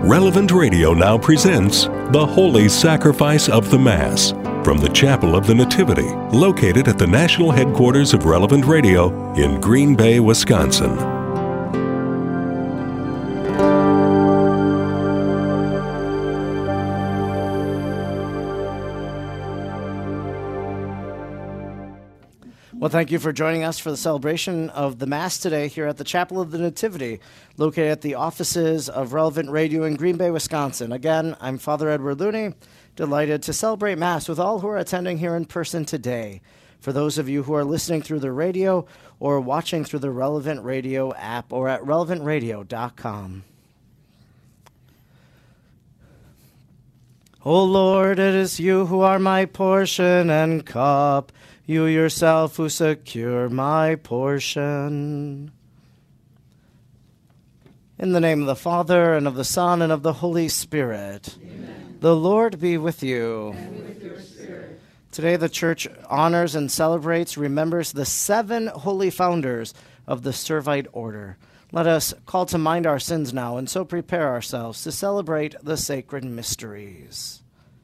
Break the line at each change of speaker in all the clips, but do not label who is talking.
Relevant Radio now presents The Holy Sacrifice of the Mass from the Chapel of the Nativity, located at the national headquarters of Relevant Radio in Green Bay, Wisconsin.
Well, thank you for joining us for the celebration of the Mass today here at the Chapel of the Nativity, located at the offices of Relevant Radio in Green Bay, Wisconsin. Again, I'm Father Edward Looney, delighted to celebrate Mass with all who are attending here in person today. For those of you who are listening through the radio or watching through the Relevant Radio app or at relevantradio.com. O Lord, it is you who are my portion and cup, you yourself who secure my portion. In the name of the Father, and of the Son, and of the Holy Spirit. Amen. The Lord be with you.
And with your spirit.
Today the Church honors and remembers the 7 holy founders of the Servite Order. Let us call to mind our sins now, and so prepare ourselves to celebrate the sacred mysteries.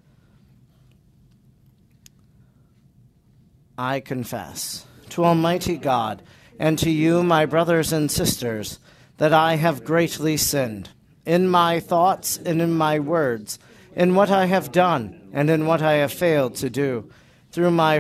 I confess to Almighty God and to you, my brothers and sisters, that I have greatly sinned in my thoughts and in my words, in what I have done and in what I have failed to do, through my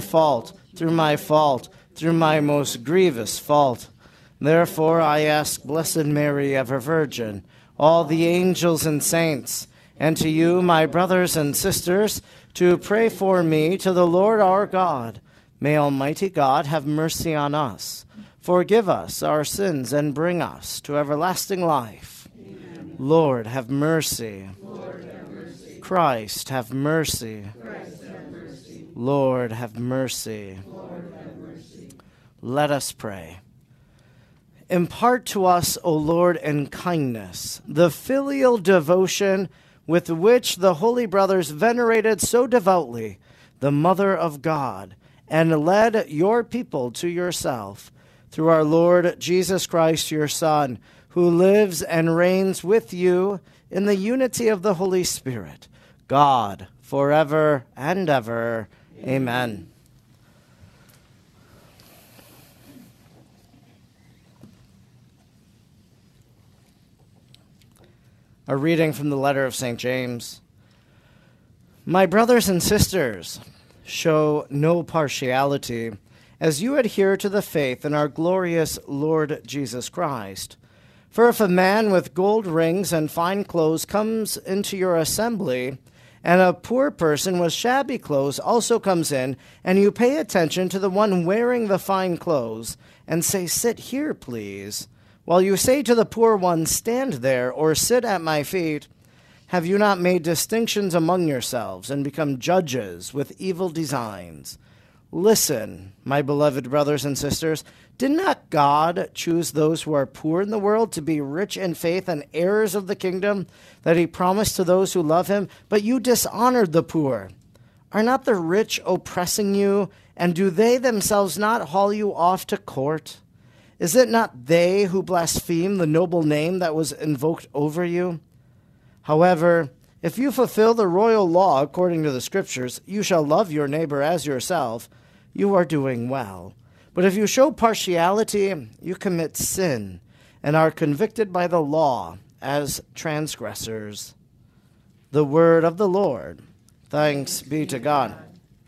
most grievous fault. Therefore I ask Blessed Mary, ever Virgin, all the angels and saints, and to you, my brothers and sisters, to pray for me to the Lord our God. May Almighty God have mercy on us, forgive us our sins, and bring us to everlasting life. Amen. Lord, have mercy.
Lord, have mercy.
Christ, have mercy.
Christ, have mercy.
Lord, have mercy.
Lord, have mercy.
Let us pray. Impart to us, O Lord, in kindness, the filial devotion with which the holy brothers venerated so devoutly the Mother of God, and led your people to yourself, through our Lord Jesus Christ, your Son, who lives and reigns with you in the unity of the Holy Spirit, God, forever and ever. Amen. A reading from the letter of St. James. My brothers and sisters, show no partiality as you adhere to the faith in our glorious Lord Jesus Christ. For if a man with gold rings and fine clothes comes into your assembly, and a poor person with shabby clothes also comes in, and you pay attention to the one wearing the fine clothes, and say, "Sit here, please," while you say to the poor one, "Stand there," or "Sit at my feet," have you not made distinctions among yourselves and become judges with evil designs? Listen, my beloved brothers and sisters, did not God choose those who are poor in the world to be rich in faith and heirs of the kingdom that he promised to those who love him? But you dishonored the poor. Are not the rich oppressing you, and do they themselves not haul you off to court? Is it not they who blaspheme the noble name that was invoked over you? However, if you fulfill the royal law according to the Scriptures, you shall love your neighbor as yourself, you are doing well. But if you show partiality, you commit sin and are convicted by the law as transgressors. The word of the Lord. Thanks be to God.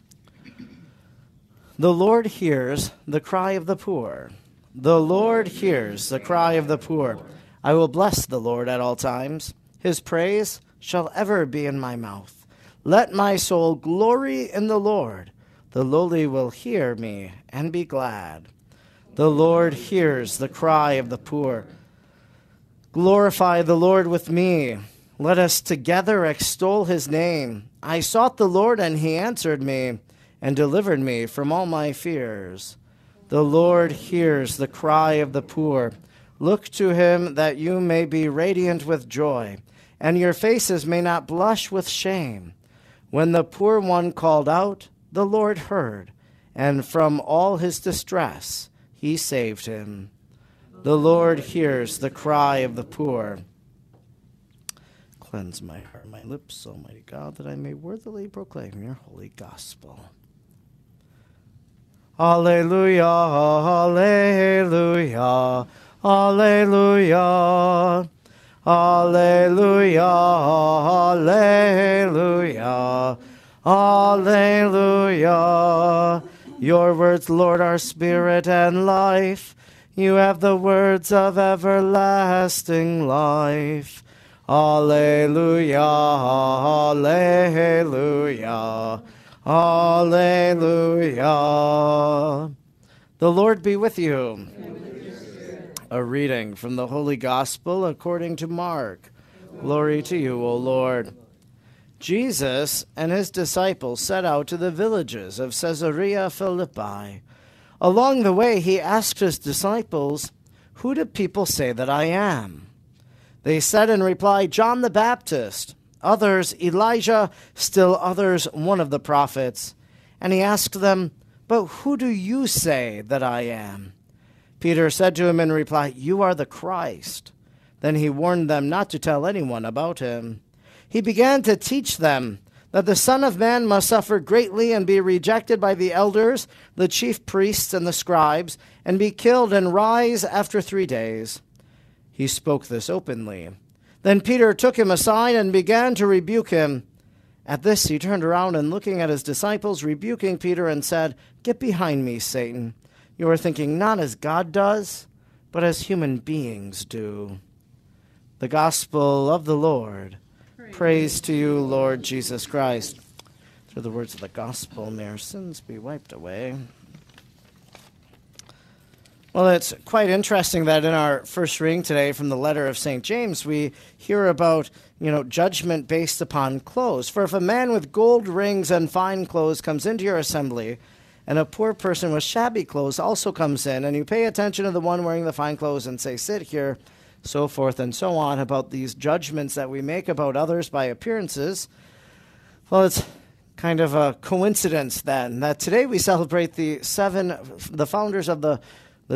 The Lord hears the cry of the poor. The Lord hears the cry of the poor. I will bless the Lord at all times. His praise shall ever be in my mouth. Let my soul glory in the Lord. The lowly will hear me and be glad. The Lord hears the cry of the poor. Glorify the Lord with me. Let us together extol his name. I sought the Lord, and he answered me and delivered me from all my fears. The Lord hears the cry of the poor. Look to him that you may be radiant with joy, and your faces may not blush with shame. When the poor one called out, the Lord heard, and from all his distress he saved him. The Lord hears the cry of the poor. Cleanse my heart and my lips, Almighty God, that I may worthily proclaim your holy gospel. Alleluia, alleluia, alleluia, alleluia, alleluia, alleluia. Your words, Lord, are spirit and life. You have the words of everlasting life. Alleluia, alleluia, alleluia. The Lord be with you.
And with your spirit.
A reading from the Holy Gospel according to Mark. Glory to you, O Lord. Jesus and his disciples set out to the villages of Caesarea Philippi. Along the way, he asked his disciples, "Who do people say that I am?" They said in reply, "John the Baptist, others Elijah, still others one of the prophets." And he asked them, "But who do you say that I am?" Peter said to him in reply, "You are the Christ." Then he warned them not to tell anyone about him. He began to teach them that the Son of Man must suffer greatly and be rejected by the elders, the chief priests, and the scribes, and be killed and rise after 3 days. He spoke this openly. Then Peter took him aside and began to rebuke him. At this he turned around and, looking at his disciples, rebuking Peter, and said, "Get behind me, Satan. You are thinking not as God does, but as human beings do." The Gospel of the Lord. Praise to you, Lord Jesus Christ. Through the words of the gospel, may our sins be wiped away. Well, it's quite interesting that in our first reading today from the letter of St. James, we hear about, judgment based upon clothes. For if a man with gold rings and fine clothes comes into your assembly, and a poor person with shabby clothes also comes in, and you pay attention to the one wearing the fine clothes and say, "Sit here," so forth and so on, about these judgments that we make about others by appearances. Well, it's kind of a coincidence then that today we celebrate the seven founders of the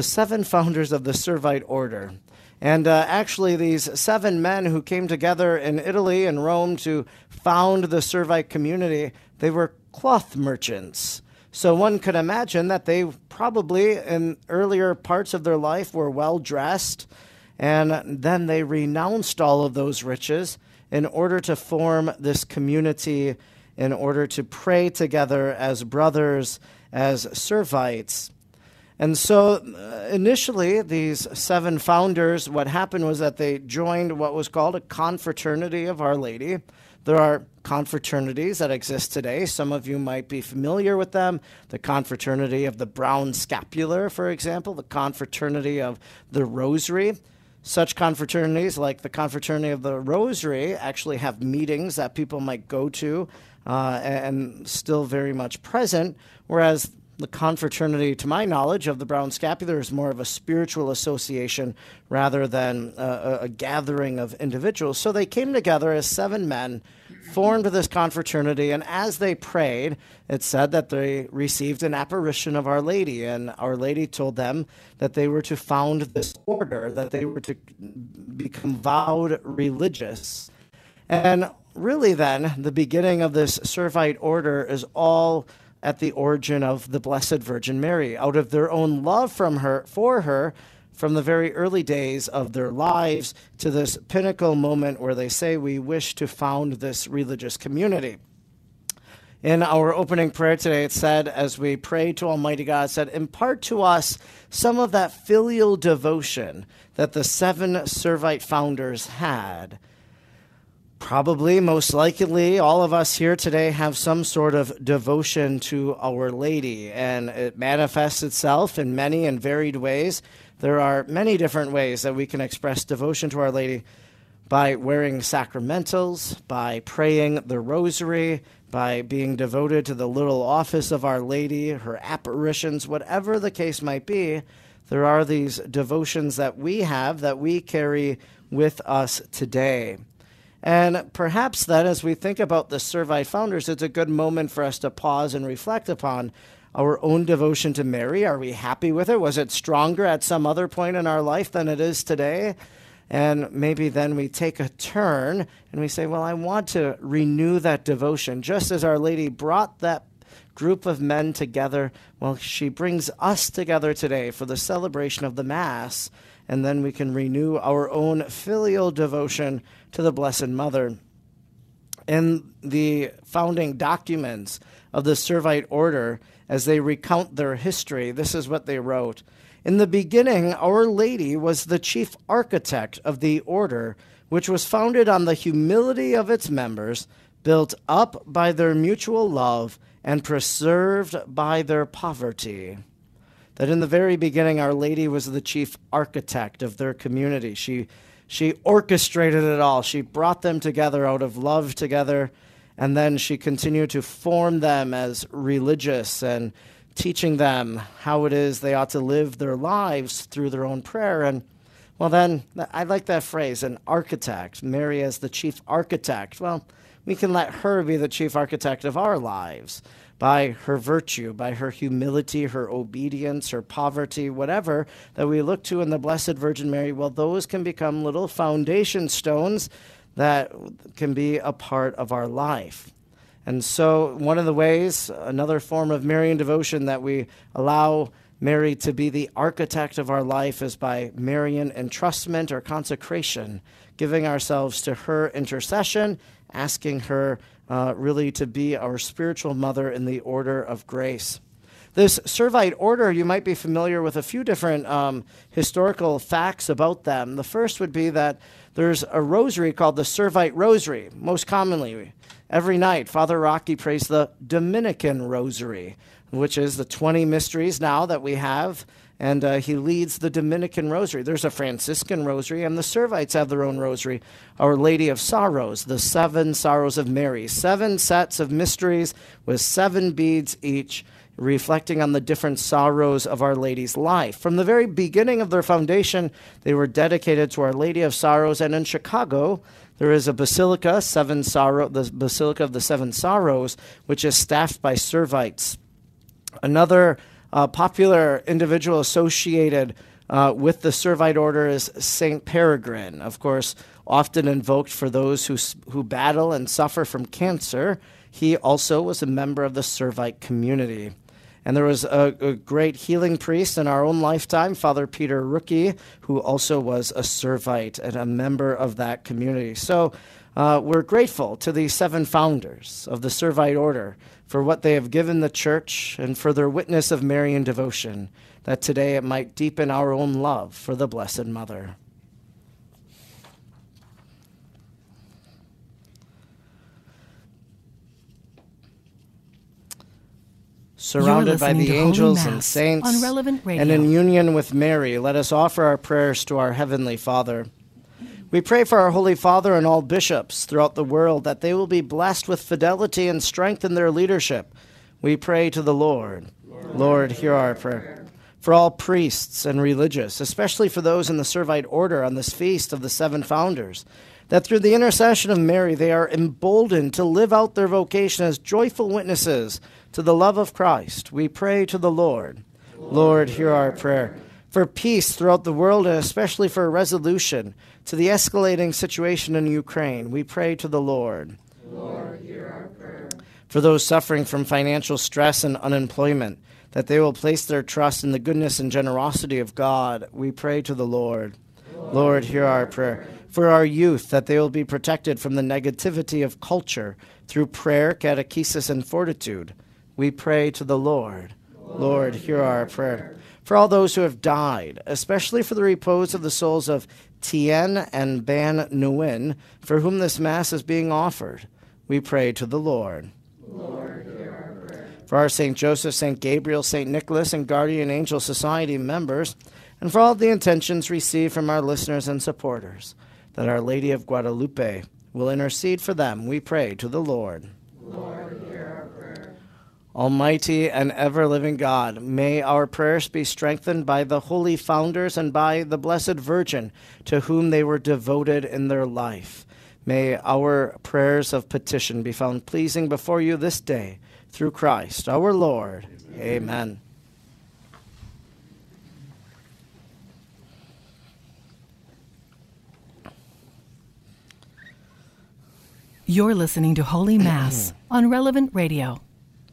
Servite order. And actually these 7 men who came together in Italy and Rome to found the Servite community, they were cloth merchants. So one could imagine that they probably in earlier parts of their life were well dressed, and then they renounced all of those riches in order to form this community, in order to pray together as brothers, as Servites. And so initially, these 7 founders, what happened was that they joined what was called a confraternity of Our Lady. There are confraternities that exist today. Some of you might be familiar with them. The confraternity of the Brown Scapular, for example, the confraternity of the Rosary. Such confraternities, like the Confraternity of the Rosary, actually have meetings that people might go to and still very much present, whereas the confraternity, to my knowledge, of the Brown Scapular is more of a spiritual association rather than a gathering of individuals. So they came together as 7 men, formed this confraternity, and as they prayed, it said that they received an apparition of Our Lady, and Our Lady told them that they were to found this order, that they were to become vowed religious. And really then, the beginning of this Servite order is all at the origin of the Blessed Virgin Mary, out of their own love for her, from the very early days of their lives to this pinnacle moment where they say, "We wish to found this religious community." In our opening prayer today, it said, as we pray to Almighty God, it said, "Impart to us some of that filial devotion that the 7 Servite founders had." Probably, most likely, all of us here today have some sort of devotion to Our Lady, and it manifests itself in many and varied ways. There are many different ways that we can express devotion to Our Lady: by wearing sacramentals, by praying the rosary, by being devoted to the little office of Our Lady, her apparitions, whatever the case might be. There are these devotions that we have that we carry with us today. And perhaps then, as we think about the Servite founders, it's a good moment for us to pause and reflect upon our own devotion to Mary. Are we happy with it? Was it stronger at some other point in our life than it is today? And maybe then we take a turn and we say, well, I want to renew that devotion. Just as Our Lady brought that group of men together, well, she brings us together today for the celebration of the Mass, and then we can renew our own filial devotion to the Blessed Mother. In the founding documents of the Servite Order, as they recount their history, this is what they wrote. In the beginning, Our Lady was the chief architect of the order, which was founded on the humility of its members, built up by their mutual love, and preserved by their poverty. That in the very beginning, Our Lady was the chief architect of their community. She orchestrated it all. She brought them together out of love together, and then she continued to form them as religious and teaching them how it is they ought to live their lives through their own prayer. And, well, then, I like that phrase, an architect, Mary as the chief architect. Well, we can let her be the chief architect of our lives by her virtue, by her humility, her obedience, her poverty, whatever that we look to in the Blessed Virgin Mary. Well, those can become little foundation stones that can be a part of our life. And so one of the ways, another form of Marian devotion that we allow Mary to be the architect of our life is by Marian entrustment or consecration, giving ourselves to her intercession, asking her really to be our spiritual mother in the order of grace. This Servite order, you might be familiar with a few different historical facts about them. The first would be that there's a rosary called the Servite Rosary. Most commonly, every night, Father Rocky prays the Dominican Rosary, which is the 20 mysteries now that we have, and he leads the Dominican Rosary. There's a Franciscan Rosary, and the Servites have their own rosary, Our Lady of Sorrows, the 7 Sorrows of Mary, 7 sets of mysteries with 7 beads each, reflecting on the different sorrows of Our Lady's life. From the very beginning of their foundation, they were dedicated to Our Lady of Sorrows, and in Chicago, there is a basilica, the Basilica of the 7 Sorrows, which is staffed by Servites. Another popular individual associated with the Servite order is Saint Peregrine, of course, often invoked for those who battle and suffer from cancer. He also was a member of the Servite community. And there was a great healing priest in our own lifetime, Father Peter Rookie, who also was a Servite and a member of that community. So we're grateful to these 7 founders of the Servite order for what they have given the Church and for their witness of Marian devotion, that today it might deepen our own love for the Blessed Mother. Surrounded by the angels and saints,
on Relevant Radio.
and in union with Mary, let us offer our prayers to our Heavenly Father. We pray for our Holy Father and all bishops throughout the world, that they will be blessed with fidelity and strength in their leadership. We pray to the Lord. Lord, hear our prayer. For all priests and religious, especially for those in the Servite order on this feast of the 7 founders, that through the intercession of Mary they are emboldened to live out their vocation as joyful witnesses to the love of Christ. We pray to the Lord. Lord, hear our prayer. For peace throughout the world, and especially for a resolution to the escalating situation in Ukraine, we pray to the Lord.
Lord, hear our prayer.
For those suffering from financial stress and unemployment, that they will place their trust in the goodness and generosity of God, we pray to the Lord. Lord, hear our prayer. For our youth, that they will be protected from the negativity of culture through prayer, catechesis, and fortitude, we pray to the Lord. Lord, hear our prayer. For all those who have died, especially for the repose of the souls of Tien and Ban Nguyen, for whom this Mass is being offered, we pray to the Lord.
Lord, hear our prayer.
For our St. Joseph, St. Gabriel, St. Nicholas, and Guardian Angel Society members, and for all the intentions received from our listeners and supporters, that Our Lady of Guadalupe will intercede for them, we pray to the Lord.
Lord, hear our prayer.
Almighty and ever-living God, may our prayers be strengthened by the holy founders and by the Blessed Virgin, to whom they were devoted in their life. May our prayers of petition be found pleasing before you this day, through Christ our Lord. Amen.
You're listening to Holy Mass on Relevant Radio.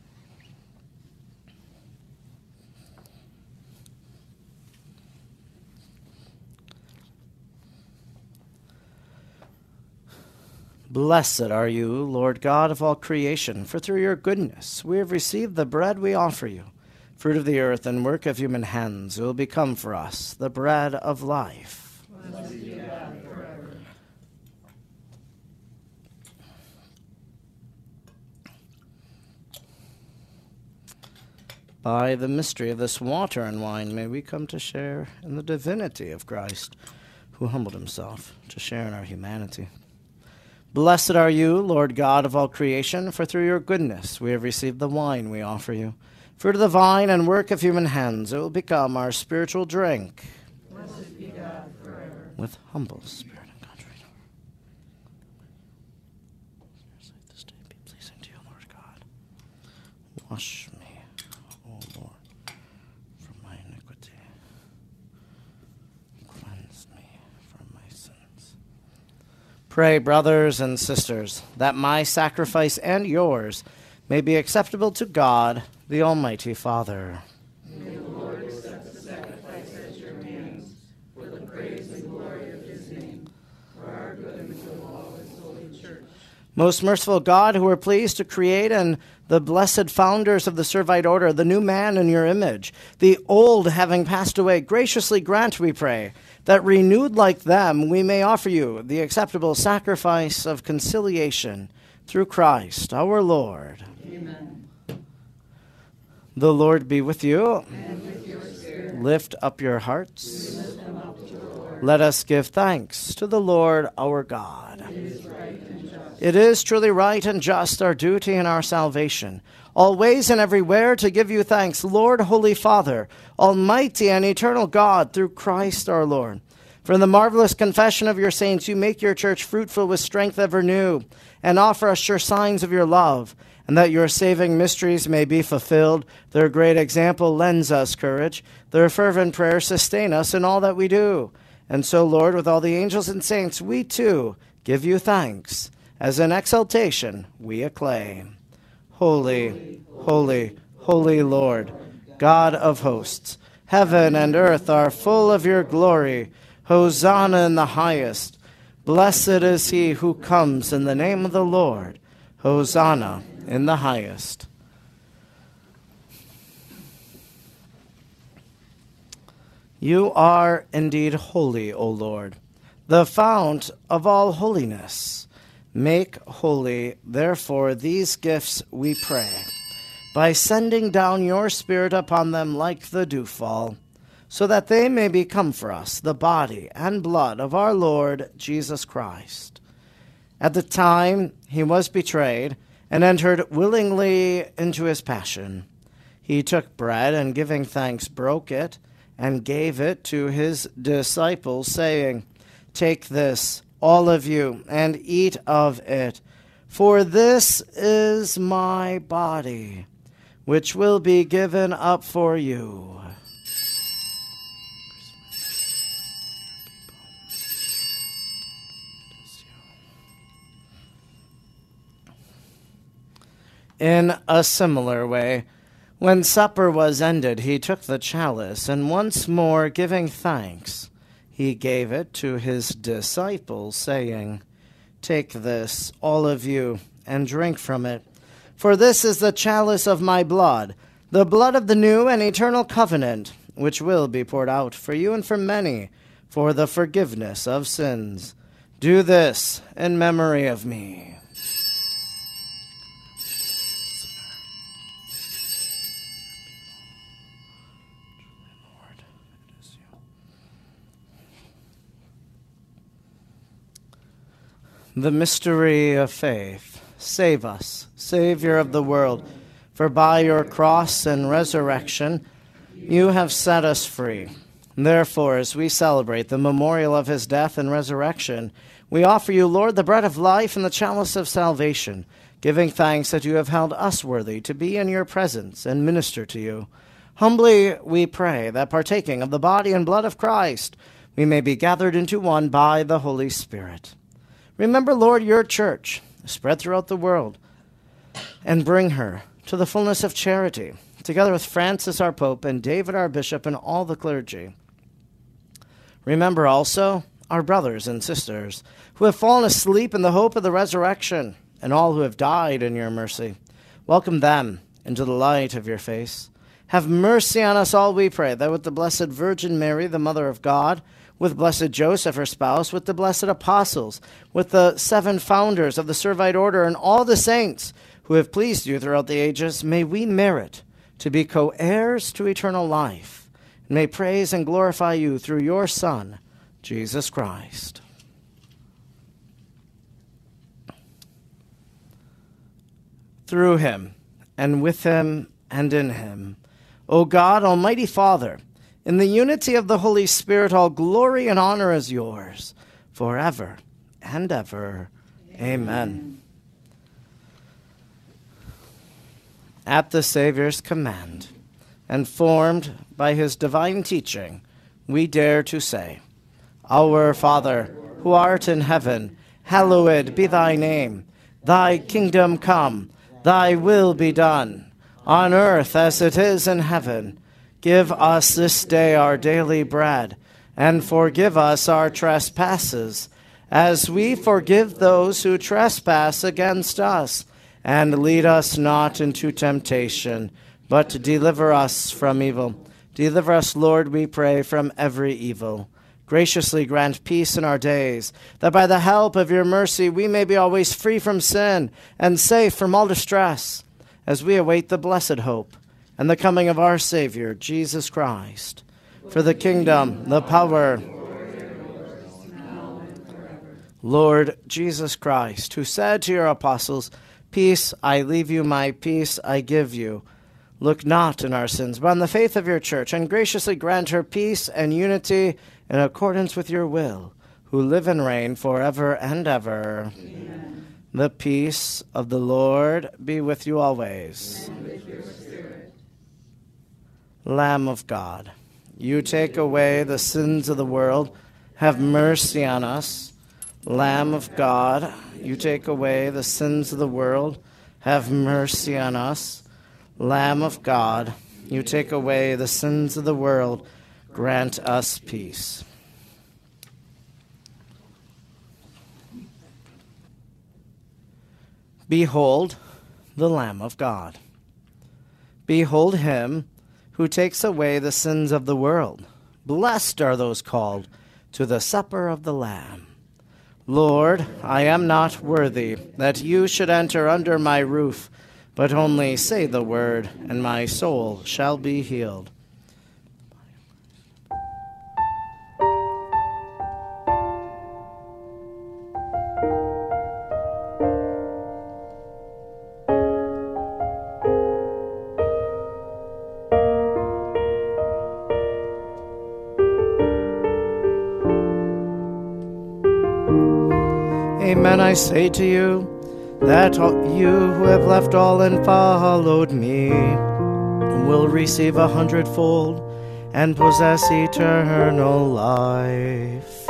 Blessed are you, Lord God of all creation, for through your goodness we have received the bread we offer you, fruit of the earth and work of human hands. It will become for us the bread of life.
Blessed be God forever.
By the mystery of this water and wine, may we come to share in the divinity of Christ, who humbled himself to share in our humanity. Blessed are you, Lord God of all creation, for through your goodness we have received the wine we offer you. Fruit of the vine and work of human hands, it will become our spiritual drink.
Blessed be God forever.
With humble spirit and contrite heart. This day be pleasing to you, Lord God. Wash me, O Lord, from my iniquity. Cleanse me from my sins. Pray, brothers and sisters, that my sacrifice and yours may be acceptable to God, the Almighty Father.
May the Lord accept the sacrifice at your hands for the praise and glory of his name, for our good and the good of all his holy church.
Most merciful God, who were pleased to create and the blessed founders of the Servite Order, the new man in your image, the old having passed away, graciously grant, we pray, that renewed like them we may offer you the acceptable sacrifice of conciliation through Christ our Lord.
Amen.
The Lord be with you.
And with your spirit.
Lift up your hearts.
Lift them up to the Lord.
Let us give thanks to the Lord our God.
It is right and just.
It is truly right and just, our duty and our salvation, always and everywhere to give you thanks, Lord, Holy Father, Almighty and eternal God, through Christ our Lord. For in the marvelous confession of your saints, you make your church fruitful with strength ever new, and offer us sure signs of your love, and that your saving mysteries may be fulfilled. Their great example lends us courage. Their fervent prayers sustain us in all that we do. And so, Lord, with all the angels and saints, we too give you thanks, as in exaltation we acclaim. Holy, holy, holy Lord, God of hosts, heaven and earth are full of your glory. Hosanna in the highest. Blessed is he who comes in the name of the Lord. Hosanna in the highest. You are indeed holy, O Lord, the fount of all holiness. Make holy, therefore, these gifts, we pray, by sending down your Spirit upon them like the dewfall, so that they may become for us the body and blood of our Lord Jesus Christ. At the time he was betrayed and entered willingly into his passion, he took bread and, giving thanks, broke it and gave it to his disciples, saying, "Take this, all of you, and eat of it, for this is my body, which will be given up for you." In a similar way, when supper was ended, he took the chalice, and once more giving thanks, he gave it to his disciples, saying, "Take this, all of you, and drink from it, for this is the chalice of my blood, the blood of the new and eternal covenant, which will be poured out for you and for many for the forgiveness of sins. Do this in memory of me." The mystery of faith. Save us, Savior of the world, for by your cross and resurrection you have set us free. Therefore, as we celebrate the memorial of his death and resurrection, we offer you, Lord, the bread of life and the chalice of salvation, giving thanks that you have held us worthy to be in your presence and minister to you. Humbly we pray that, partaking of the body and blood of Christ, we may be gathered into one by the Holy Spirit. Remember, Lord, your church, spread throughout the world, and bring her to the fullness of charity, together with Francis our Pope and David our Bishop and all the clergy. Remember also our brothers and sisters who have fallen asleep in the hope of the resurrection, and all who have died in your mercy. Welcome them into the light of your face. Have mercy on us all, we pray, that with the Blessed Virgin Mary, the Mother of God, with blessed Joseph, her spouse, with the blessed apostles, with the 7 founders of the Servite Order, and all the saints who have pleased you throughout the ages, may we merit to be co-heirs to eternal life, and may praise and glorify you through your Son, Jesus Christ. Through him, and with him, and in him, O God, Almighty Father, in the unity of the Holy Spirit, all glory and honor is yours, forever and ever. Amen. At the Savior's command, and formed by his divine teaching, we dare to say, Our Father, who art in heaven, hallowed be thy name. Thy kingdom come, thy will be done, on earth as it is in heaven. Give us this day our daily bread, and forgive us our trespasses, as we forgive those who trespass against us. And lead us not into temptation, but deliver us from evil. Deliver us, Lord, we pray, from every evil. Graciously grant peace in our days, that by the help of your mercy we may be always free from sin and safe from all distress, as we await the blessed hope and the coming of our Savior, Jesus Christ. For the kingdom, the power, Lord Jesus Christ, who said to your apostles, Peace I leave you, my peace I give you. Look not on our sins, but on the faith of your church, and graciously grant her peace and unity in accordance with your will, who live and reign forever and ever. Amen. The peace of the Lord be with you always.
And with your spirit.
Lamb of God, you take away the sins of the world. Have mercy on us. Lamb of God, you take away the sins of the world. Have mercy on us. Lamb of God, you take away the sins of the world. Grant us peace. Behold the Lamb of God. Behold him who takes away the sins of the world. Blessed are those called to the supper of the Lamb. Lord, I am not worthy that you should enter under my roof, but only say the word, and my soul shall be healed. Amen, I say to you, that you who have left all and followed me will receive 100-fold and possess eternal life.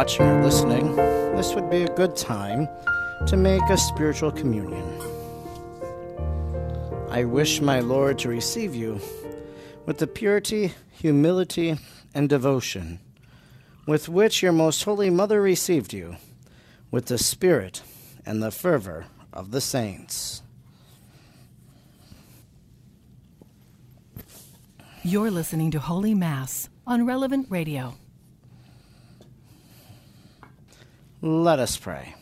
watching or listening, this would be a good time to make a spiritual communion. I wish my Lord to receive you with the purity, humility, and devotion with which your most holy mother received you, with the spirit and the fervor of the saints.
You're listening to Holy Mass on Relevant Radio.
Let us pray.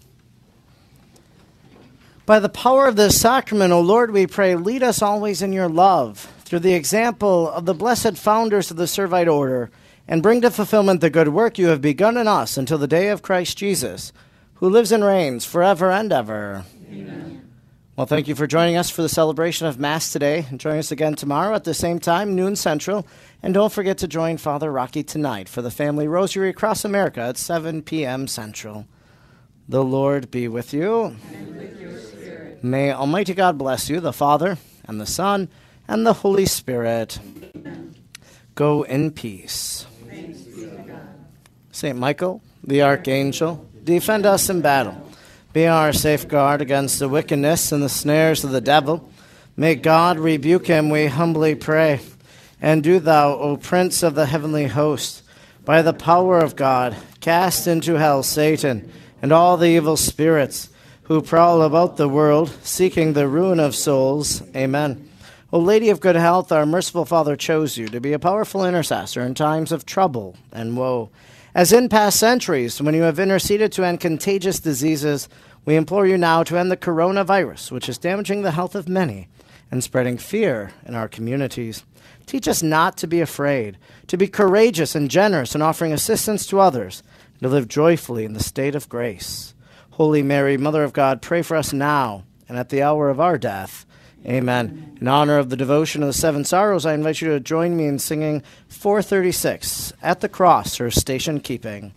By the power of this sacrament, O Lord, we pray, lead us always in your love, through the example of the blessed founders of the Servite Order, and bring to fulfillment the good work you have begun in us until the day of Christ Jesus, who lives and reigns forever and ever.
Amen.
Well, thank you for joining us for the celebration of Mass today, and join us again tomorrow at the same time, noon Central. And don't forget to join Father Rocky tonight for the Family Rosary across America at 7 p.m. Central. The Lord be with you.
And with your spirit.
May Almighty God bless you, the Father, and the Son, and the Holy Spirit.
Amen.
Go in peace.
Thanks be to God.
Saint Michael, the Archangel, defend us in battle. Be our safeguard against the wickedness and the snares of the devil. May God rebuke him, we humbly pray. And do thou, O Prince of the heavenly host, by the power of God, cast into hell Satan and all the evil spirits who prowl about the world, seeking the ruin of souls. Amen. O Lady of good health, our merciful Father chose you to be a powerful intercessor in times of trouble and woe. As in past centuries, when you have interceded to end contagious diseases, we implore you now to end the coronavirus, which is damaging the health of many and spreading fear in our communities. Teach us not to be afraid, to be courageous and generous in offering assistance to others, and to live joyfully in the state of grace. Holy Mary, Mother of God, pray for us now and at the hour of our death. Amen. In honor of the devotion of the Seven Sorrows, I invite you to join me in singing 436, At the Cross, her station keeping.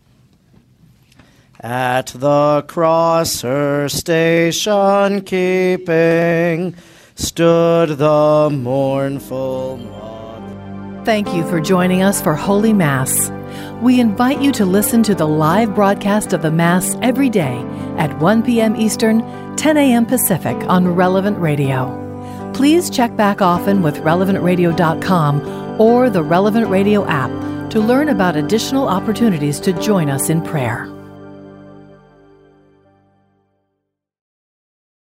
At the cross, her station keeping, stood the mournful mother.
Thank you for joining us for Holy Mass. We invite you to listen to the live broadcast of the Mass every day at 1 p.m. Eastern, 10 a.m. Pacific on Relevant Radio. Please check back often with relevantradio.com or the Relevant Radio app to learn about additional opportunities to join us in prayer.